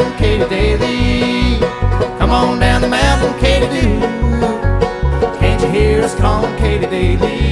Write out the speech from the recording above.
mountain, Katy Daly. Come on down the mountain, Katy Doo. Can't you hear us calling Katy Daly?